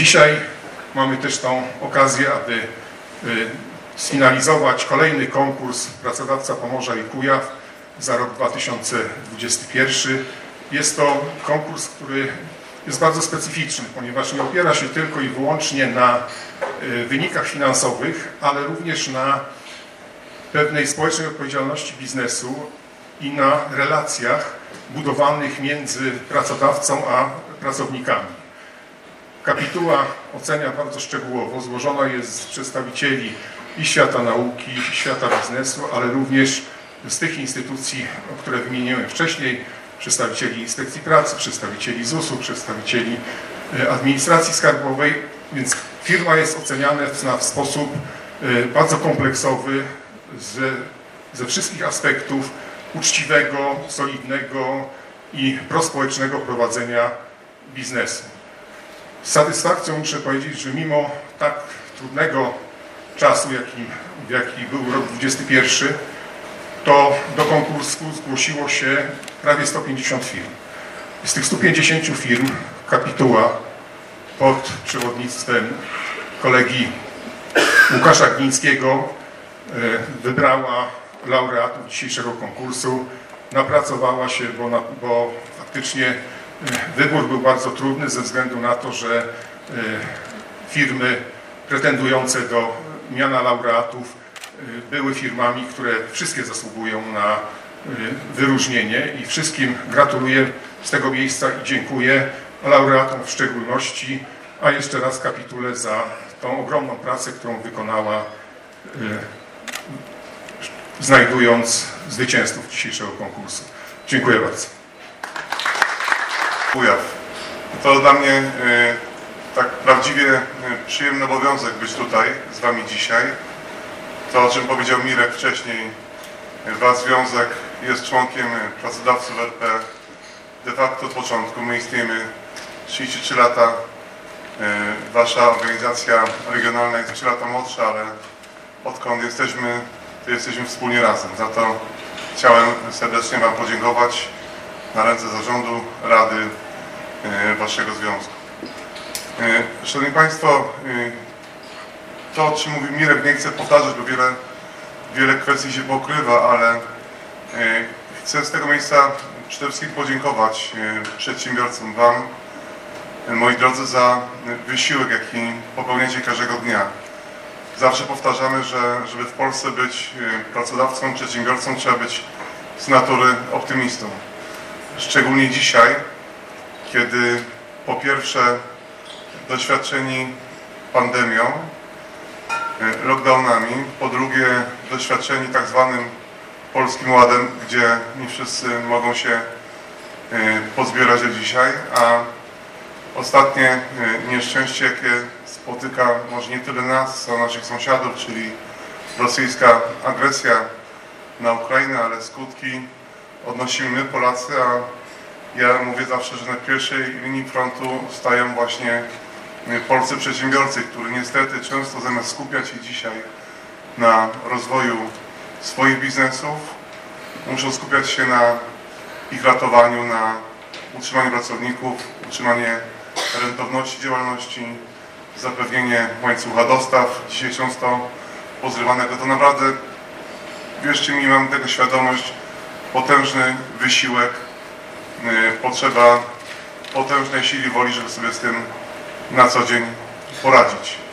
Dzisiaj mamy też tą okazję, aby sfinalizować kolejny konkurs Pracodawca Pomorza i Kujaw za rok 2021. Jest to konkurs, który jest bardzo specyficzny, ponieważ nie opiera się tylko i wyłącznie na wynikach finansowych, ale również na pewnej społecznej odpowiedzialności biznesu i na relacjach budowanych między pracodawcą a pracownikami. Kapituła ocenia bardzo szczegółowo, złożona jest z przedstawicieli i świata nauki, i świata biznesu, ale również z tych instytucji, które wymieniłem wcześniej, przedstawicieli Inspekcji Pracy, przedstawicieli ZUS-u, przedstawicieli administracji skarbowej, więc firma jest oceniana w sposób bardzo kompleksowy ze wszystkich aspektów uczciwego, solidnego i prospołecznego prowadzenia biznesu. Z satysfakcją muszę powiedzieć, że mimo tak trudnego czasu, jaki był rok 2021, to do konkursu zgłosiło się prawie 150 firm. Z tych 150 firm kapituła pod przewodnictwem kolegi Łukasza Glińskiego wybrała laureatów dzisiejszego konkursu. Napracowała się, bo faktycznie wybór był bardzo trudny ze względu na to, że firmy pretendujące do miana laureatów były firmami, które wszystkie zasługują na wyróżnienie i wszystkim gratuluję z tego miejsca i dziękuję, laureatom w szczególności, a jeszcze raz kapitule za tą ogromną pracę, którą wykonała, znajdując zwycięzców dzisiejszego konkursu. Dziękuję bardzo. Kujaw. To dla mnie tak prawdziwie przyjemny obowiązek być tutaj z Wami dzisiaj. To, o czym powiedział Mirek wcześniej, Wasz związek jest członkiem pracodawców RP de facto od początku. My istniejemy 33 lata. Wasza organizacja regionalna jest 3 lata młodsza, ale odkąd jesteśmy, to jesteśmy wspólnie razem. Za to chciałem serdecznie Wam podziękować na ręce zarządu, rady Waszego związku. Szanowni Państwo, to, o czym mówił Mirek, nie chcę powtarzać, bo wiele kwestii się pokrywa, ale chcę z tego miejsca przede wszystkim podziękować przedsiębiorcom, Wam, moi drodzy, za wysiłek, jaki popełniacie każdego dnia. Zawsze powtarzamy, że żeby w Polsce być pracodawcą, przedsiębiorcą, trzeba być z natury optymistą. Szczególnie dzisiaj, kiedy po pierwsze doświadczeni pandemią, lockdownami, po drugie doświadczeni tak zwanym Polskim Ładem, gdzie nie wszyscy mogą się pozbierać do dzisiaj, a ostatnie nieszczęście, jakie spotyka może nie tyle nas, co naszych sąsiadów, czyli rosyjska agresja na Ukrainę, ale skutki odnosimy my, Polacy, a ja mówię zawsze, że na pierwszej linii frontu stają właśnie polscy przedsiębiorcy, którzy niestety często zamiast skupiać się dzisiaj na rozwoju swoich biznesów, muszą skupiać się na ich ratowaniu, na utrzymaniu pracowników, utrzymanie rentowności działalności, zapewnienie łańcucha dostaw, dzisiaj często pozrywanego. To naprawdę, wierzcie mi, mam tego świadomość, potężny wysiłek, potrzeba potężnej sili woli, żeby sobie z tym na co dzień poradzić.